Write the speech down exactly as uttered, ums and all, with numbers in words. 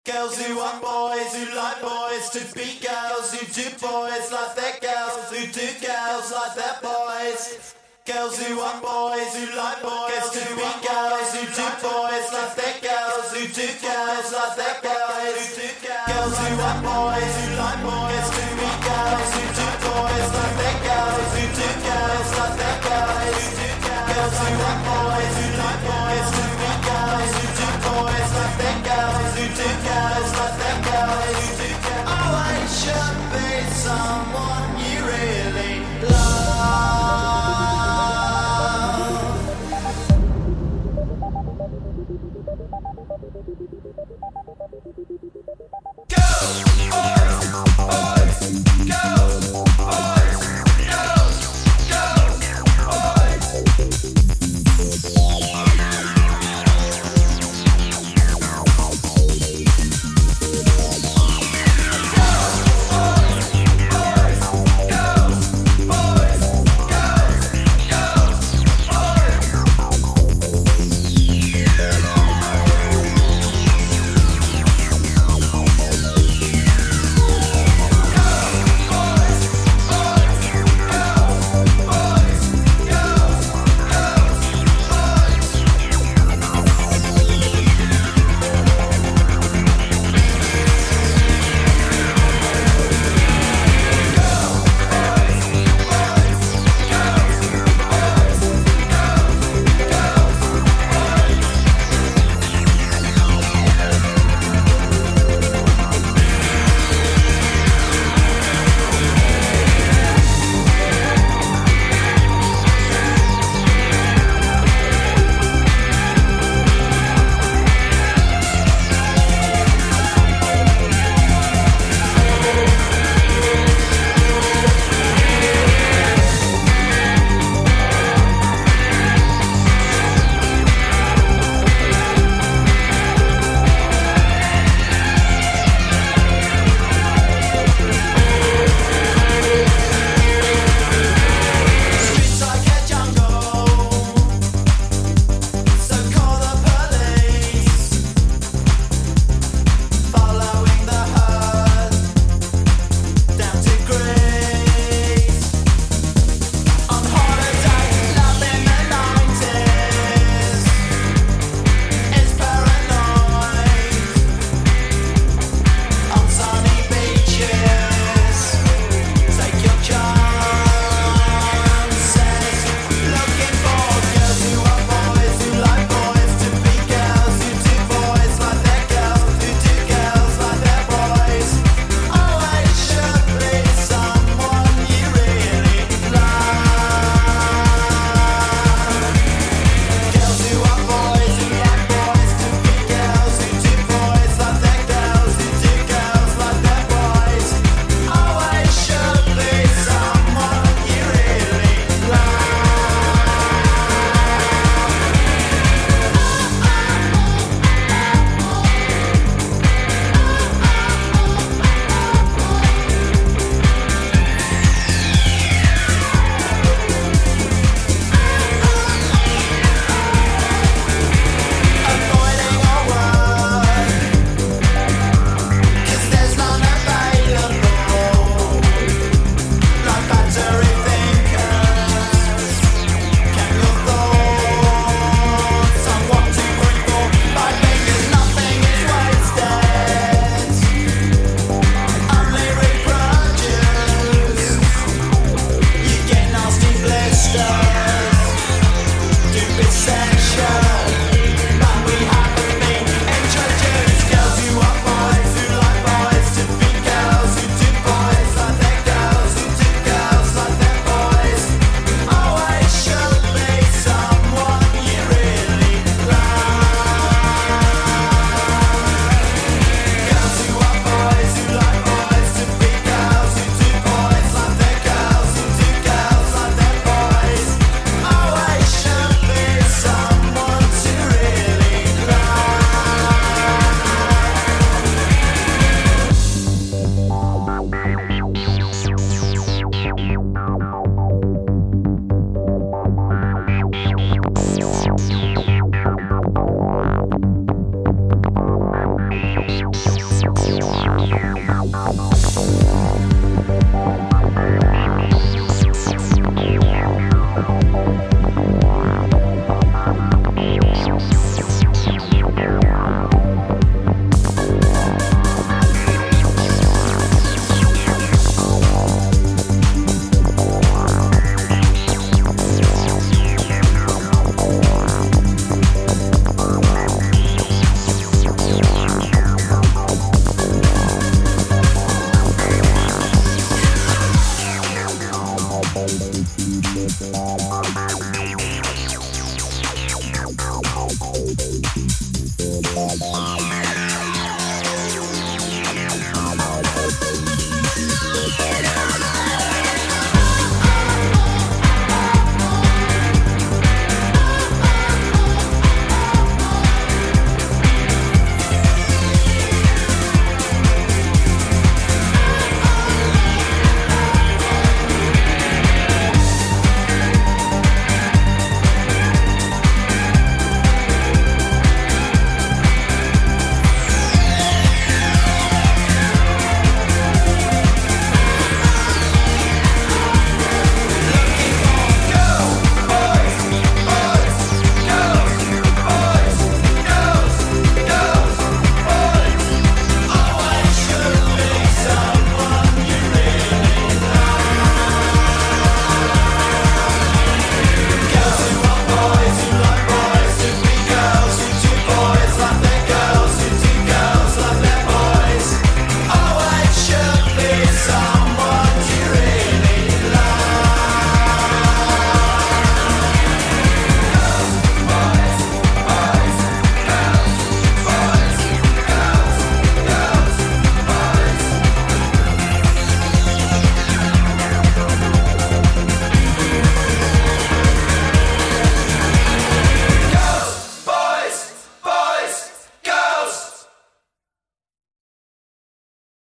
Girls who want boys, who like boys, to be girls who do boys like their girls, who do girls like their boys. Girls who want boys, who like boys, to be girls who do boys like their girls, who do girls like their boys. Girls who want boys, who like boys, to be girls who do boys like their girls, who do girls like their boys. Girls who want boys, who like boys, to be girls who do boys like their girls, who do girls like their boys. Always should be someone you really love.